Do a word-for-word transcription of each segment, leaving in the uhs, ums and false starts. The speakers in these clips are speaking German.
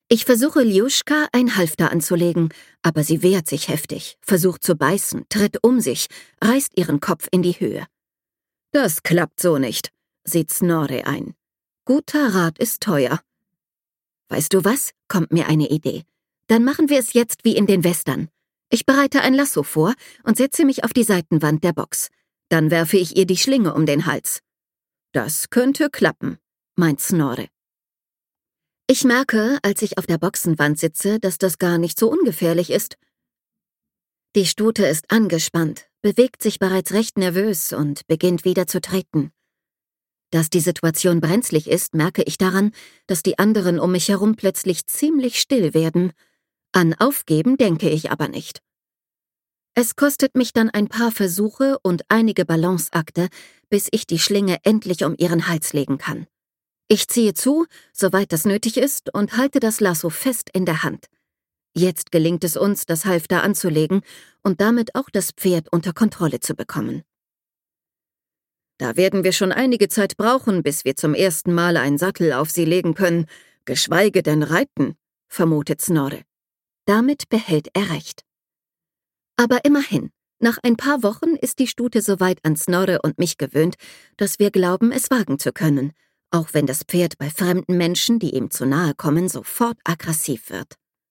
Ich versuche Ljuschka ein Halfter anzulegen, aber sie wehrt sich heftig, versucht zu beißen, tritt um sich, reißt ihren Kopf in die Höhe. »Das klappt so nicht«, sieht Snorre ein. »Guter Rat ist teuer.« »Weißt du was?«, kommt mir eine Idee. »Dann machen wir es jetzt wie in den Western. Ich bereite ein Lasso vor und setze mich auf die Seitenwand der Box. Dann werfe ich ihr die Schlinge um den Hals.« »Das könnte klappen«, meint Snorre. Ich merke, als ich auf der Boxenwand sitze, dass das gar nicht so ungefährlich ist. Die Stute ist angespannt, bewegt sich bereits recht nervös und beginnt wieder zu treten. Dass die Situation brenzlig ist, merke ich daran, dass die anderen um mich herum plötzlich ziemlich still werden. An Aufgeben denke ich aber nicht. Es kostet mich dann ein paar Versuche und einige Balanceakte, bis ich die Schlinge endlich um ihren Hals legen kann. Ich ziehe zu, soweit das nötig ist, und halte das Lasso fest in der Hand. Jetzt gelingt es uns, das Halfter anzulegen und damit auch das Pferd unter Kontrolle zu bekommen. »Da werden wir schon einige Zeit brauchen, bis wir zum ersten Mal einen Sattel auf sie legen können, geschweige denn reiten«, vermutet Snorre. Damit behält er recht. Aber immerhin, nach ein paar Wochen ist die Stute so weit an Snorre und mich gewöhnt, dass wir glauben, es wagen zu können, auch wenn das Pferd bei fremden Menschen, die ihm zu nahe kommen, sofort aggressiv wird.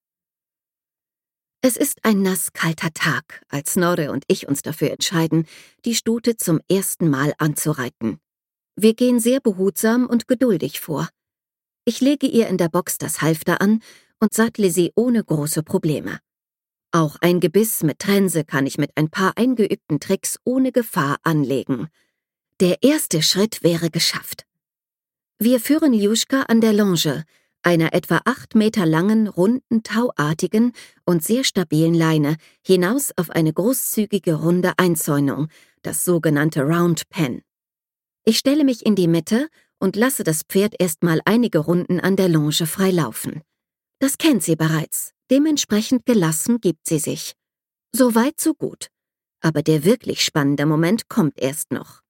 Es ist ein nasskalter Tag, als Snorre und ich uns dafür entscheiden, die Stute zum ersten Mal anzureiten. Wir gehen sehr behutsam und geduldig vor. Ich lege ihr in der Box das Halfter an und sattle sie ohne große Probleme. Auch ein Gebiss mit Trense kann ich mit ein paar eingeübten Tricks ohne Gefahr anlegen. Der erste Schritt wäre geschafft. Wir führen Ljuschka an der Longe, einer etwa acht Meter langen, runden, tauartigen und sehr stabilen Leine, hinaus auf eine großzügige runde Einzäunung, das sogenannte Round Pen. Ich stelle mich in die Mitte und lasse das Pferd erstmal einige Runden an der Longe frei laufen. Das kennt sie bereits, dementsprechend gelassen gibt sie sich. So weit, so gut. Aber der wirklich spannende Moment kommt erst noch.